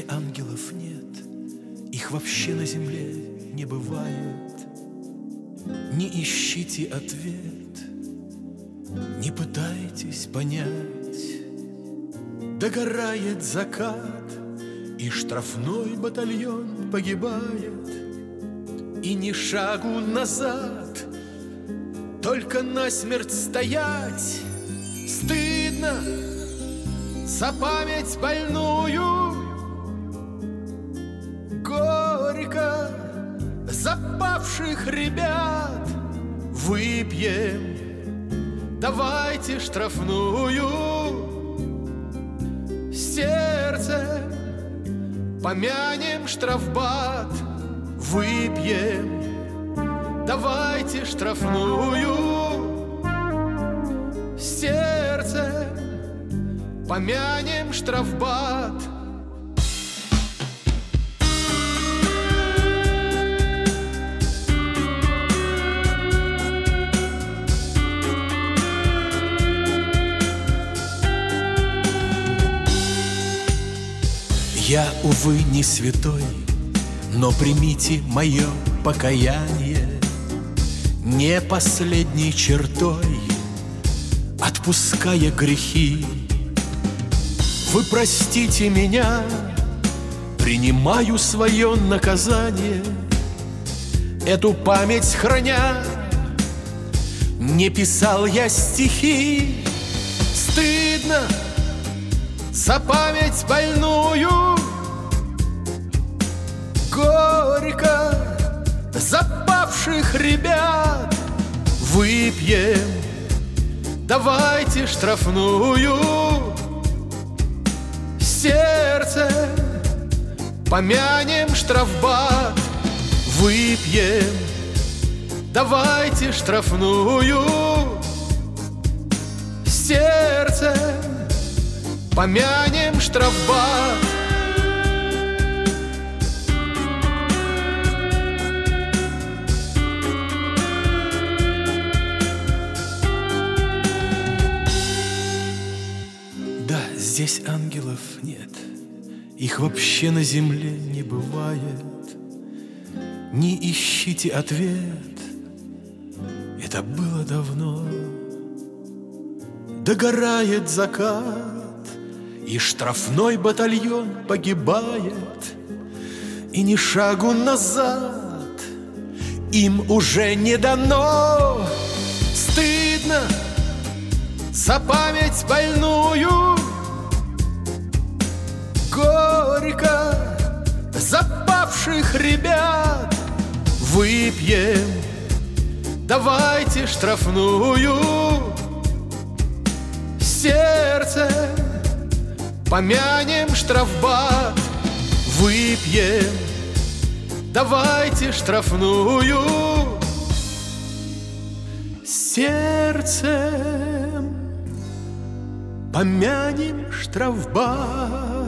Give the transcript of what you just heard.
ангелов нет, их вообще на земле не бывает. Не ищите ответ, не пытайтесь понять. Догорает закат, и штрафной батальон погибает. И ни шагу назад, только насмерть стоять. Стыдно за память больную, горько за павших ребят. Выпьем, давайте штрафную, сердце помянем штрафбат. Выпьем, давайте штрафную, сердце помянем штрафбат. Я, увы, не святой, но примите мое покаяние не последней чертой, отпуская грехи. Вы простите меня, принимаю свое наказание, эту память храня. Не писал я стихи, стыдно за память больную, горько за павших ребят. Выпьем, давайте штрафную, сердце помянем штрафбат. Выпьем, давайте штрафную, сердце помянем штрафбат. Да, здесь ангелов нет, их вообще на земле не бывает. Не ищите ответ, это было давно. Догорает закат, и штрафной батальон погибает. И ни шагу назад им уже не дано. Стыдно за память больную, горько за павших ребят. Выпьем, давайте штрафную, сердце помянем штрафбат. Выпьем, давайте штрафную, сердцем помянем штрафбат.